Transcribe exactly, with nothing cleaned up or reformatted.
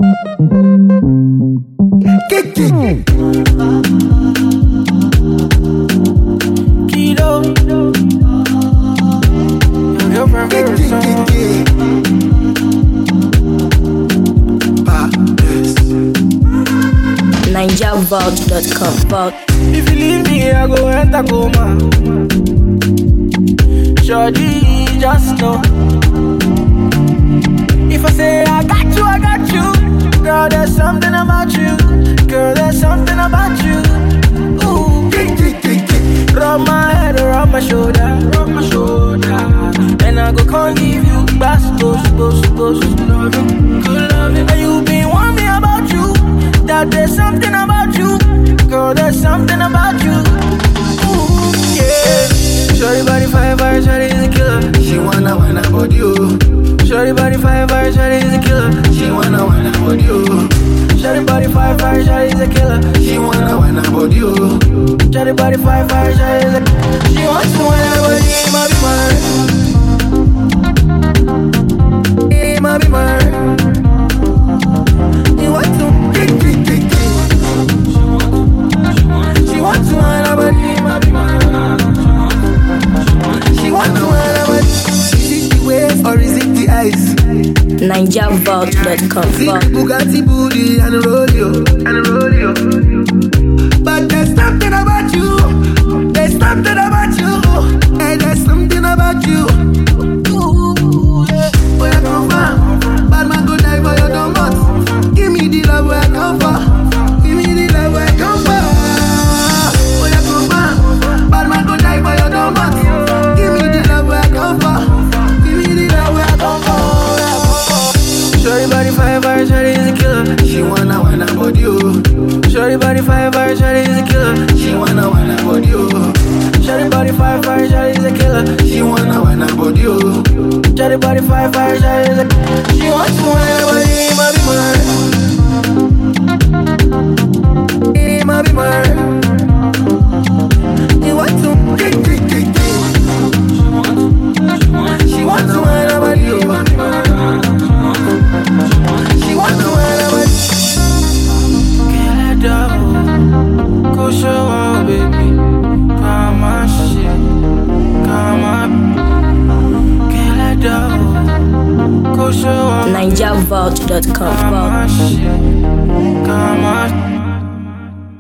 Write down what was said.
Kido, your girlfriend favorite song. Ninja Vault dot com. Vault. If you leave me, I go enter coma. Shorty, just know. If I say I got you, I got you. Girl, there's something about you. Girl, there's something about you. Ooh. Rub my head around my shoulder, rub my shoulder. And I go can't leave you. That's supposed, supposed, supposed to love you. Good loving. And you been warning me about you. That there's something about you. Girl, there's something about you. Ooh, yeah. Shorty body fire, fire, shorty is a killer. She wanna wanna about you. Shorty body fire, fire, shorty is a killer. She wanna wanna about you. Shorty body fire, fire, shorty is a killer. She wanna wanna about you. Shorty body fire, fire, shorty is a killer. She wants to wanna about you. It might be mine. It might be mine. You want to kick, kick, kick, kick. She wants to wanna about you. It might be mine. She wants to wanna about you. Is it the waves or is it the ice? Ninja Vault dot com. See the Bugatti booty and the rodeo, and the rodeo. But there's something about you. There's something about you. And there's something about you. Ooh, yeah. Where I come from, bad man go die for your dumb butt. Give me the love where I come from. Give me the love where I come from. Where I come from, bad man go die for your dumb butt. Give me the love where I come from. Give me the love where I come from. Shorty body fire, fire, shorty is a killer. She wanna wanna about you. Shorty body fire, fire, shorty is a killer. She wanna wanna about you. Shorty body fire, fire, shorty is a killer. She wanna wanna about you. Shorty body fire, fire, shorty is a killer. She wants to wanna about you. It might be mine. It might be mine. You want to kick, kick, kick, kick. She wants to wanna about you. She wants to wanna about you. Can't let go. Go show up, baby. Come on, shit. Come on. Can't let go. Go show up. Ninja Vault dot com. Come on, shit.